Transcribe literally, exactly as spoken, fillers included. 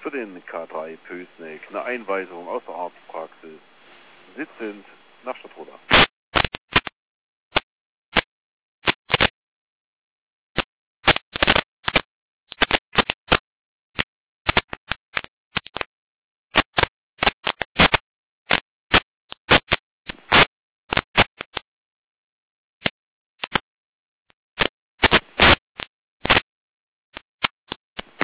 für den K drei Pößneck, eine Einweisung aus der Arztpraxis, sitzend nach Stadtroda.